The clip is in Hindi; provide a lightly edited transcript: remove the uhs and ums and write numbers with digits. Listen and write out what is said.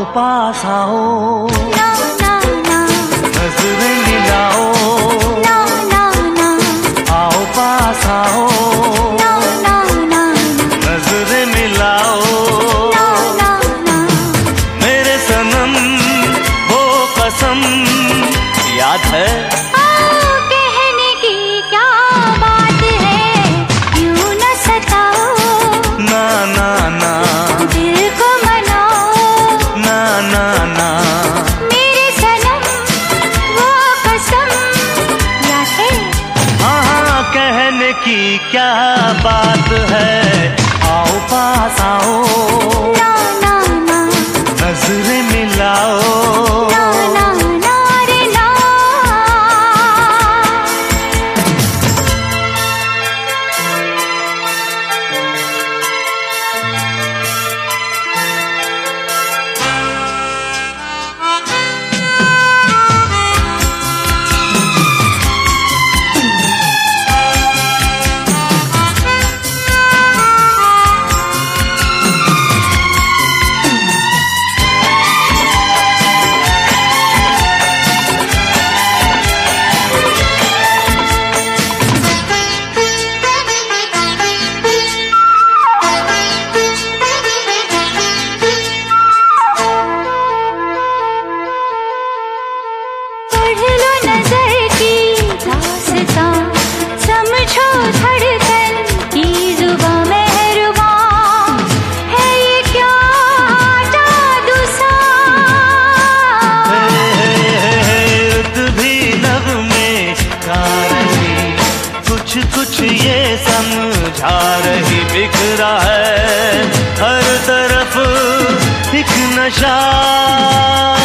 पास आओ, ना ना ना, नजरें मिलाओ, ना ना ना, आओ पास आओ, ना ना ना, नजरें मिलाओ, ना ना ना, मेरे सनम वो कसम याद है। कहने की क्या बात है, क्यों न सताओ, ना ना ना, दिल को मनाओ, ना ना ना, मेरे सनम वो कसम याद है। हाँ हाँ कहने की क्या बात है, आओ पास आओ, ना ना ना, नजरें मिलाओ, ना ना ना रे ना। पढ़ लो नजर की दास्तां, समझो धड़कन की जुबां मेहरबान, है ये क्या जादू सा। रुत भी नग़्मे गा रही, कुछ कुछ ये समझा रही, बिखरा है हर तरफ एक नशा।